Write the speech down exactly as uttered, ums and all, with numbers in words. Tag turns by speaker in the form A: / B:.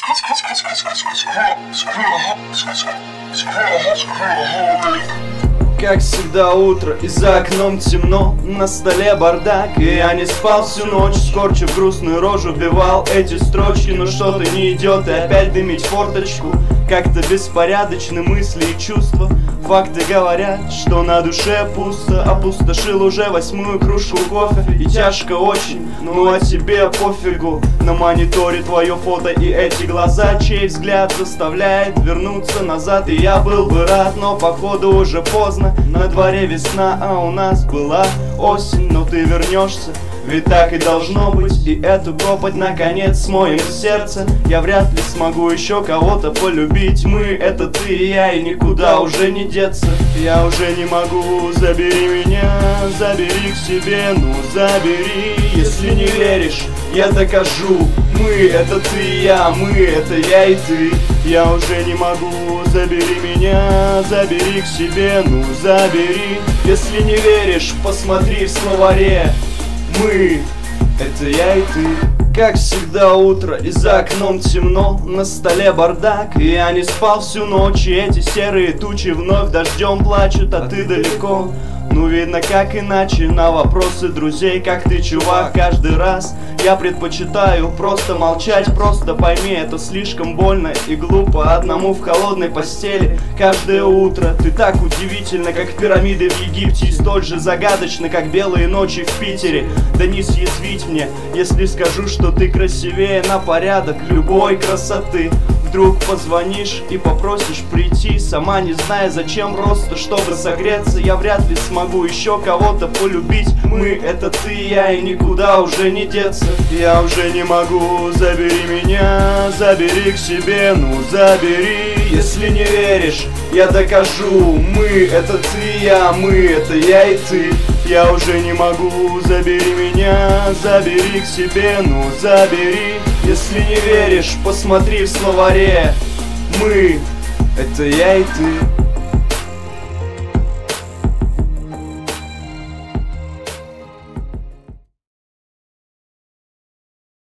A: Как всегда утро, и за окном темно, на столе бардак, и я не спал всю ночь, скорчив грустную рожу, вбивал эти строчки, но что-то не идет, и опять дымить форточку. Как-то беспорядочны мысли и чувства. Факты говорят, что на душе пусто. Опустошил уже восьмую кружку кофе, и тяжко очень, ну а тебе пофигу. На мониторе твое фото и эти глаза, чей взгляд заставляет вернуться назад. И я был бы рад, но походу уже поздно. На дворе весна, а у нас была осень. Но ты вернешься, ведь так и должно быть. И эту пропасть наконец смоем с сердца. Я вряд ли смогу еще кого-то полюбить. Мы — это ты и я, и никуда уже не деться. Я уже не могу, забери меня, забери к себе, ну забери. Если не веришь, я докажу. Мы — это ты и я, мы — это я и ты. Я уже не могу, забери меня, забери к себе, ну забери. Если не веришь, посмотри в словаре. Мы — это я и ты. Как всегда утро, и за окном темно, на столе бардак, и я не спал всю ночь, и эти серые тучи вновь дождем плачут, а ты далеко. Ну видно как иначе на вопросы друзей, как ты, чувак, каждый раз я предпочитаю просто молчать. Просто пойми, это слишком больно и глупо одному в холодной постели каждое утро. Ты так удивительна, как пирамиды в Египте, и столь же загадочна, как белые ночи в Питере. Да не съязвить мне, если скажу, что ты красивее на порядок любой красоты. Вдруг позвонишь и попросишь прийти, сама не зная зачем, просто чтобы согреться. Я вряд ли смогу еще кого-то полюбить. Мы — это ты и я, и никуда уже не деться. Я уже не могу, забери меня, забери к себе, ну забери. Если не веришь, я докажу. Мы — это ты и я, мы — это я и ты. Я уже не могу, забери меня, забери к себе, ну забери. Если не веришь, посмотри в словаре. Мы — это я и ты.